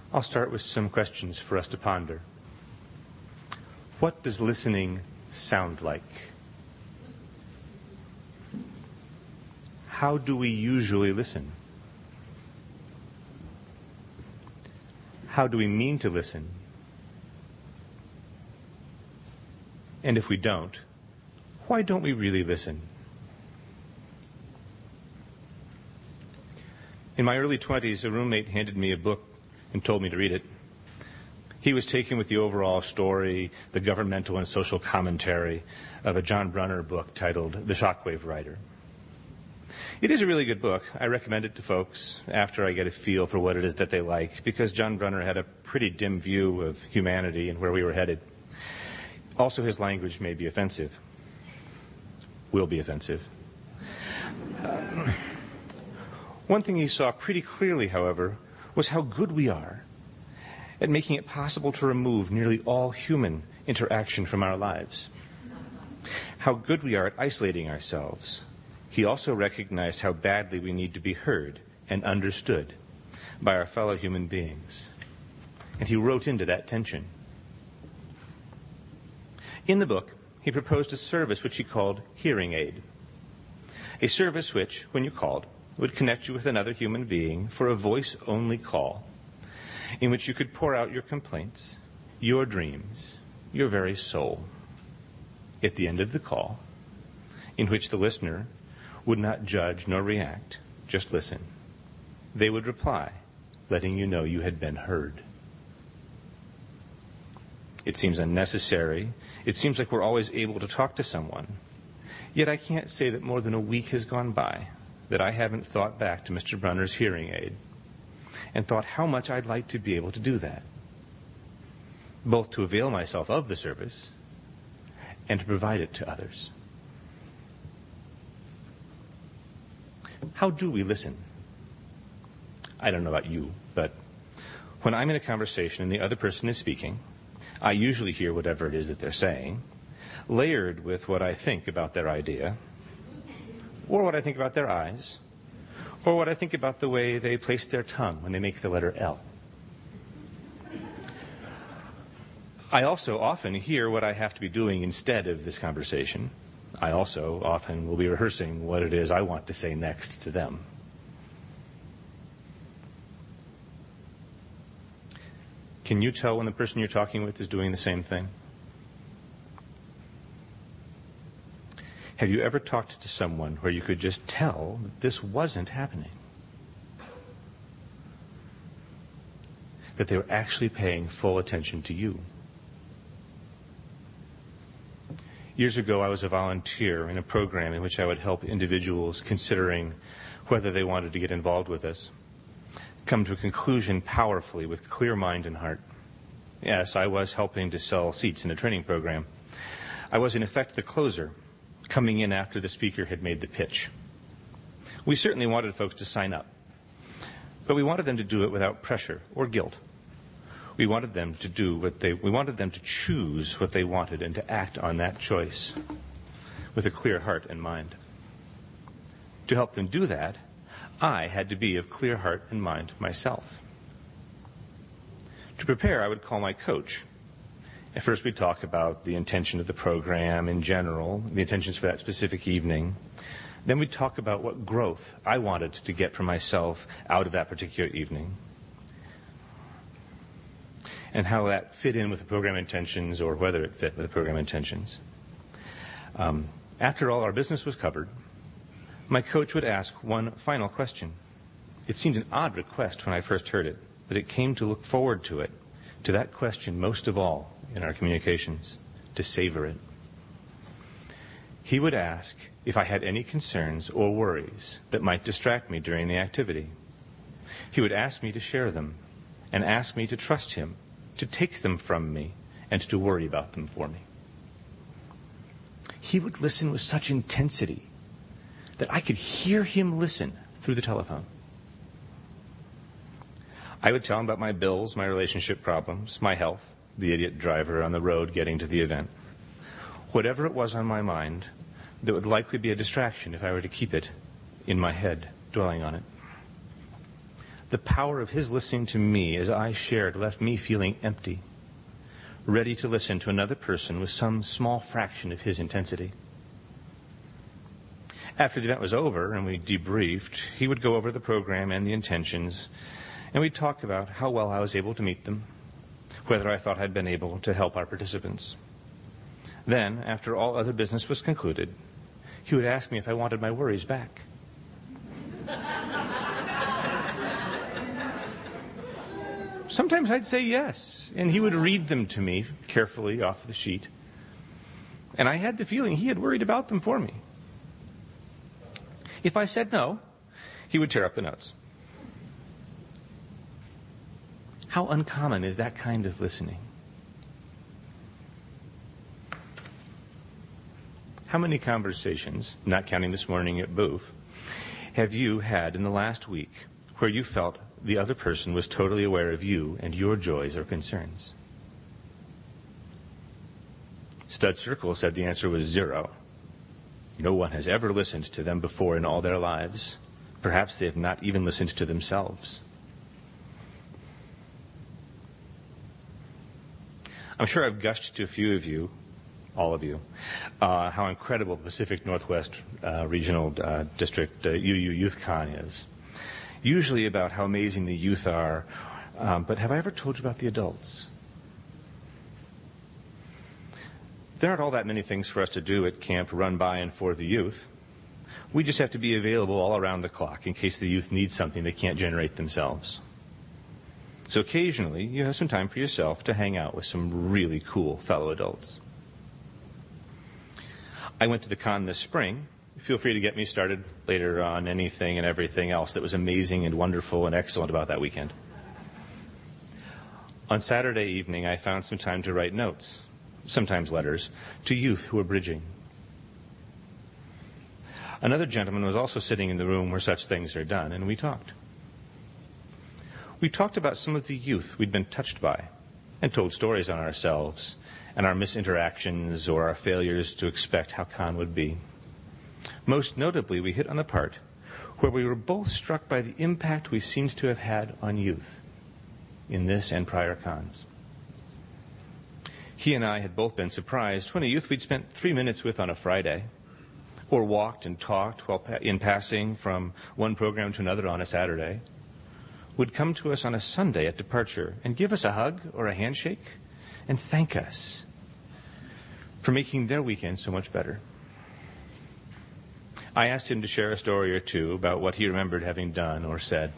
I'll start with some questions for us to ponder. What does listening sound like? How do we usually listen? How do we mean to listen? And if we don't, why don't we really listen? In my early 20s, a roommate handed me a book and told me to read it. He was taken with the overall story, the governmental and social commentary of a John Brunner book titled The Shockwave Rider. It is a really good book. I recommend it to folks after I get a feel for what it is that they like, because John Brunner had a pretty dim view of humanity and where we were headed. Also, his language may be offensive. Will be offensive. One thing he saw pretty clearly, however, was how good we are at making it possible to remove nearly all human interaction from our lives. How good we are at isolating ourselves. He also recognized how badly we need to be heard and understood by our fellow human beings. And he wrote into that tension. In the book, he proposed a service which he called Hearing Aid. A service which, when you called, would connect you with another human being for a voice-only call in which you could pour out your complaints, your dreams, your very soul. At the end of the call, in which the listener would not judge nor react, just listen. They would reply, letting you know you had been heard. It seems unnecessary. It seems like we're always able to talk to someone. Yet I can't say that more than a week has gone by that I haven't thought back to Mr. Brunner's hearing aid and thought how much I'd like to be able to do that, both to avail myself of the service and to provide it to others. How do we listen? I don't know about you, but when I'm in a conversation and the other person is speaking, I usually hear whatever it is that they're saying, layered with what I think about their idea, or what I think about their eyes, or what I think about the way they place their tongue when they make the letter L. I also often hear what I have to be doing instead of this conversation. I also often will be rehearsing what it is I want to say next to them. Can you tell when the person you're talking with is doing the same thing? Have you ever talked to someone where you could just tell that this wasn't happening? That they were actually paying full attention to you? Years ago, I was a volunteer in a program in which I would help individuals considering whether they wanted to get involved with us come to a conclusion powerfully with clear mind and heart. Yes, I was helping to sell seats in a training program. I was, in effect, the closer, coming in after the speaker had made the pitch. We certainly wanted folks to sign up, but we wanted them to do it without pressure or guilt. We wanted them to choose what they wanted and to act on that choice with a clear heart and mind. To help them do that, I had to be of clear heart and mind myself. To prepare, I would call my coach. At first, we'd talk about the intention of the program in general, the intentions for that specific evening. Then we'd talk about what growth I wanted to get for myself out of that particular evening, and how that fit in with the program intentions, or whether it fit with the program intentions. After all our business was covered, my coach would ask one final question. It seemed an odd request when I first heard it, but it came to look forward to it, to that question most of all in our communications, to savor it. He would ask if I had any concerns or worries that might distract me during the activity. He would ask me to share them and ask me to trust him, to take them from me, and to worry about them for me. He would listen with such intensity that I could hear him listen through the telephone. I would tell him about my bills, my relationship problems, my health, the idiot driver on the road getting to the event. Whatever it was on my mind that would likely be a distraction if I were to keep it in my head, dwelling on it. The power of his listening to me as I shared left me feeling empty, ready to listen to another person with some small fraction of his intensity. After the event was over and we debriefed, he would go over the program and the intentions, and we'd talk about how well I was able to meet them, whether I thought I'd been able to help our participants. Then, after all other business was concluded, he would ask me if I wanted my worries back. Sometimes I'd say yes, and he would read them to me carefully off the sheet. And I had the feeling he had worried about them for me. If I said no, he would tear up the notes. How uncommon is that kind of listening? How many conversations, not counting this morning at Booth, have you had in the last week where you felt the other person was totally aware of you and your joys or concerns? Stud Circle said the answer was 0. No one has ever listened to them before in all their lives. Perhaps they have not even listened to themselves. I'm sure I've gushed to a few of you, all of you, how incredible the Pacific Northwest Regional District UU Youth Con is. Usually about how amazing the youth are, but have I ever told you about the adults? There aren't all that many things for us to do at camp run by and for the youth. We just have to be available all around the clock in case the youth needs something they can't generate themselves. So occasionally, you have some time for yourself to hang out with some really cool fellow adults. I went to the con this spring. Feel free to get me started later on anything and everything else that was amazing and wonderful and excellent about that weekend. On Saturday evening, I found some time to write notes, sometimes letters, to youth who were bridging. Another gentleman was also sitting in the room where such things are done, and we talked. We talked about some of the youth we'd been touched by and told stories on ourselves and our misinteractions or our failures to expect how con would be. Most notably, we hit on the part where we were both struck by the impact we seemed to have had on youth in this and prior cons. He and I had both been surprised when a youth we'd spent 3 minutes with on a Friday, or walked and talked while in passing from one program to another on a Saturday, would come to us on a Sunday at departure and give us a hug or a handshake and thank us for making their weekend so much better. I asked him to share a story or two about what he remembered having done or said.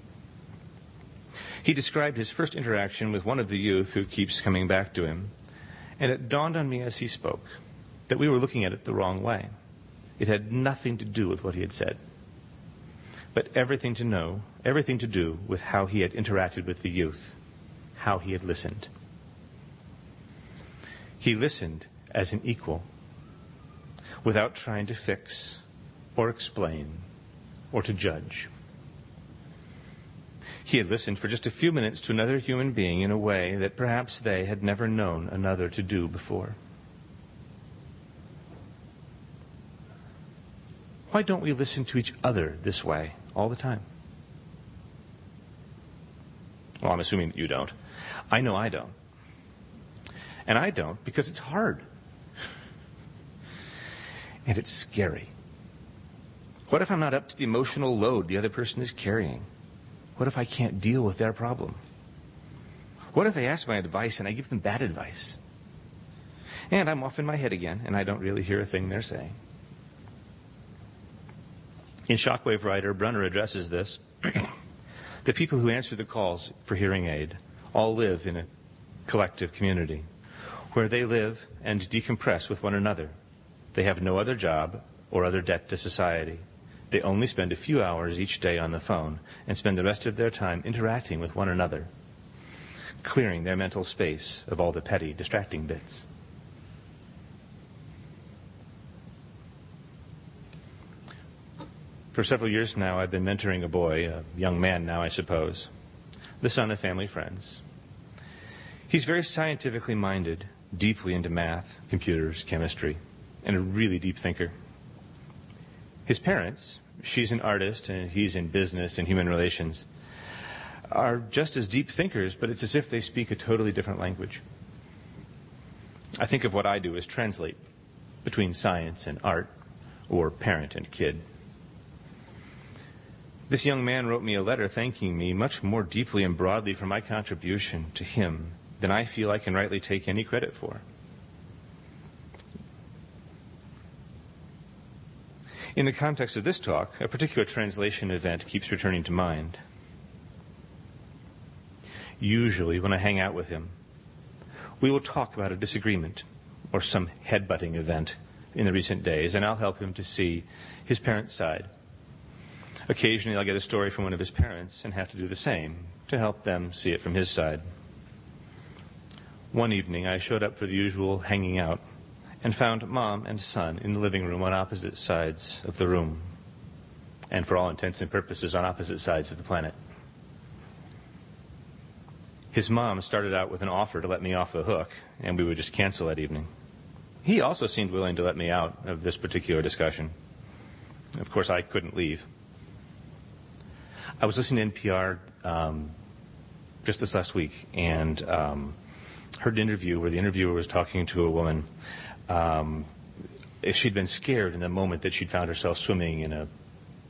He described his first interaction with one of the youth who keeps coming back to him, and it dawned on me as he spoke that we were looking at it the wrong way. It had nothing to do with what he had said, but everything to do with how he had interacted with the youth, how he had listened. He listened as an equal, without trying to fix or explain or to judge. He had listened for just a few minutes to another human being in a way that perhaps they had never known another to do before. Why don't we listen to each other this way all the time? Well, I'm assuming that you don't. I know I don't. And I don't because it's hard. And it's scary. What if I'm not up to the emotional load the other person is carrying? What if I can't deal with their problem? What if they ask my advice and I give them bad advice? And I'm off in my head again, and I don't really hear a thing they're saying. In Shockwave Writer, Brunner addresses this. The people who answer the calls for hearing aid all live in a collective community where they live and decompress with one another. They have no other job or other debt to society. They only spend a few hours each day on the phone and spend the rest of their time interacting with one another, clearing their mental space of all the petty, distracting bits. For several years now, I've been mentoring a boy, a young man now, I suppose, the son of family friends. He's very scientifically minded, deeply into math, computers, chemistry, and a really deep thinker. His parents, she's an artist and he's in business and human relations, are just as deep thinkers, but it's as if they speak a totally different language. I think of what I do as translate between science and art, or parent and kid. This young man wrote me a letter thanking me much more deeply and broadly for my contribution to him than I feel I can rightly take any credit for. In the context of this talk, a particular translation event keeps returning to mind. Usually, when I hang out with him, we will talk about a disagreement or some headbutting event in the recent days, and I'll help him to see his parents' side. Occasionally, I'll get a story from one of his parents and have to do the same to help them see it from his side. One evening, I showed up for the usual hanging out and found Mom and son in the living room on opposite sides of the room, and for all intents and purposes on opposite sides of the planet. His mom started out with an offer to let me off the hook, and we would just cancel that evening. He also seemed willing to let me out of this particular discussion. Of course, I couldn't leave. I was listening to NPR just this last week and heard an interview where the interviewer was talking to a woman. She'd been scared in the moment that she'd found herself swimming in a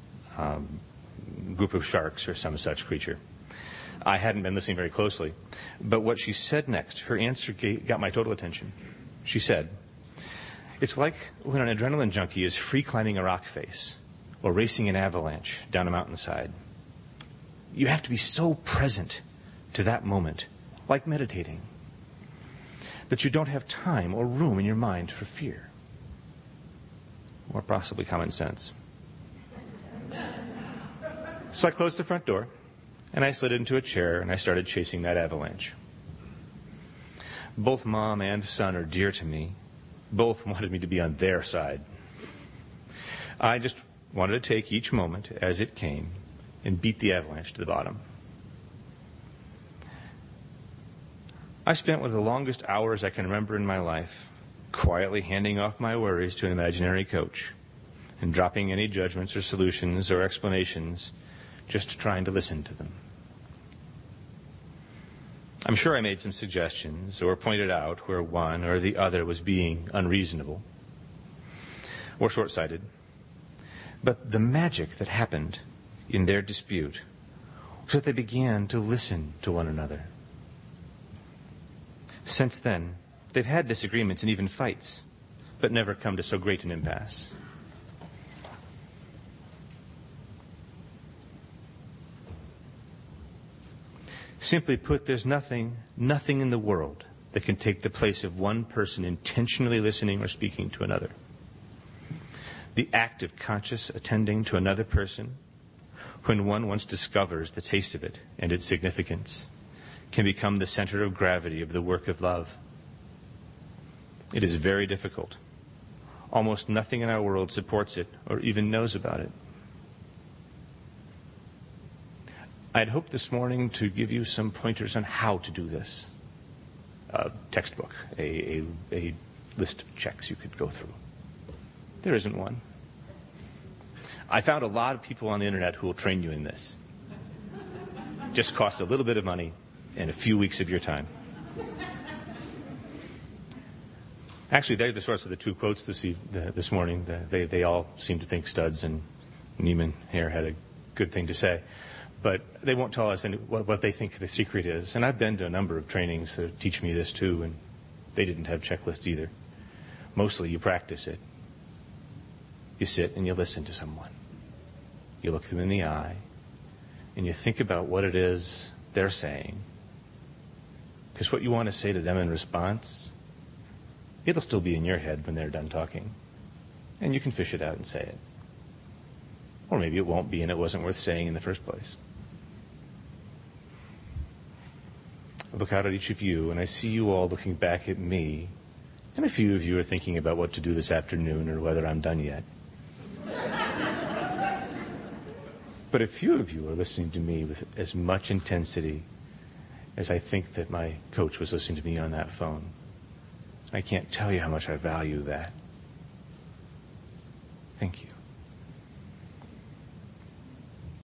group of sharks or some such creature. I hadn't been listening very closely, but what she said next, her answer got my total attention. She said, "It's like when an adrenaline junkie is free climbing a rock face or racing an avalanche down a mountainside. You have to be so present to that moment, like meditating, that you don't have time or room in your mind for fear, or possibly common sense." So I closed the front door, and I slid into a chair, and I started chasing that avalanche. Both Mom and son are dear to me. Both wanted me to be on their side. I just wanted to take each moment as it came and beat the avalanche to the bottom. I spent one of the longest hours I can remember in my life quietly handing off my worries to an imaginary coach and dropping any judgments or solutions or explanations, just trying to listen to them. I'm sure I made some suggestions or pointed out where one or the other was being unreasonable or short-sighted. But the magic that happened in their dispute was that they began to listen to one another. Since then, they've had disagreements and even fights, but never come to so great an impasse. Simply put, there's nothing in the world that can take the place of one person intentionally listening or speaking to another. The act of conscious attending to another person, when one once discovers the taste of it and its significance, can become the center of gravity of the work of love. It is very difficult. Almost nothing in our world supports it or even knows about it. I'd hoped this morning to give you some pointers on how to do this. A textbook, a list of checks you could go through. There isn't one. I found a lot of people on the internet who will train you in this. Just costs a little bit of money and a few weeks of your time. Actually, they're the source of the two quotes this morning. They all seem to think Studs and Neiman here had a good thing to say. But they won't tell us what they think the secret is. And I've been to a number of trainings that teach me this too, and they didn't have checklists either. Mostly you practice it. You sit and you listen to someone. You look them in the eye, and you think about what it is they're saying. Because what you want to say to them in response, it'll still be in your head when they're done talking. And you can fish it out and say it. Or maybe it won't be and it wasn't worth saying in the first place. I look out at each of you, and I see you all looking back at me, and a few of you are thinking about what to do this afternoon or whether I'm done yet. But a few of you are listening to me with as much intensity as I think that my coach was listening to me on that phone. I can't tell you how much I value that. Thank you.